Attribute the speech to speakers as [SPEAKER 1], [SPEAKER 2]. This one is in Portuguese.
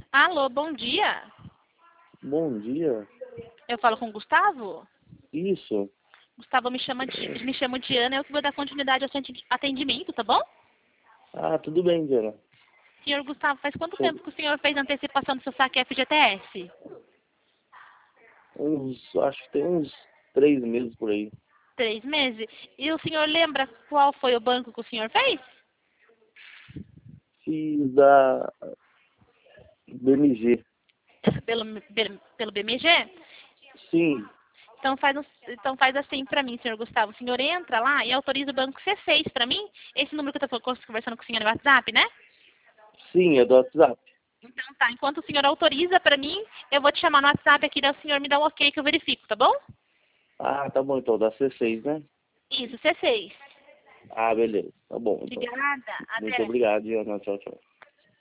[SPEAKER 1] Alô, bom dia.
[SPEAKER 2] Bom dia.
[SPEAKER 1] Eu falo com o Gustavo?
[SPEAKER 2] Isso.
[SPEAKER 1] Gustavo, me chamo Diana, eu que vou dar continuidade ao seu atendimento, tá bom?
[SPEAKER 2] Ah, tudo bem, Diana.
[SPEAKER 1] Senhor Gustavo, faz quanto
[SPEAKER 2] Sou
[SPEAKER 1] tempo que o senhor fez a antecipação do seu saque FGTS?
[SPEAKER 2] acho que tem uns 3 meses por aí.
[SPEAKER 1] 3 meses? E o senhor lembra qual foi o banco que o senhor fez?
[SPEAKER 2] Fiz da BMG.
[SPEAKER 1] Pelo BMG?
[SPEAKER 2] Sim,
[SPEAKER 1] Então faz assim pra mim, senhor Gustavo. O senhor entra lá e autoriza o banco C6 pra mim. Esse número que eu tô conversando com o senhor no WhatsApp, né?
[SPEAKER 2] sim, é do WhatsApp.
[SPEAKER 1] Então tá, enquanto o senhor autoriza pra mim, eu vou te chamar no WhatsApp aqui, daí o senhor me dá um ok que eu verifico, tá bom?
[SPEAKER 2] Ah, tá bom então, da C6, né?
[SPEAKER 1] Isso, C6.
[SPEAKER 2] Ah, beleza. Tá bom então.
[SPEAKER 1] Obrigada.
[SPEAKER 2] Muito
[SPEAKER 1] Até.
[SPEAKER 2] obrigado, Diana. Tchau, tchau.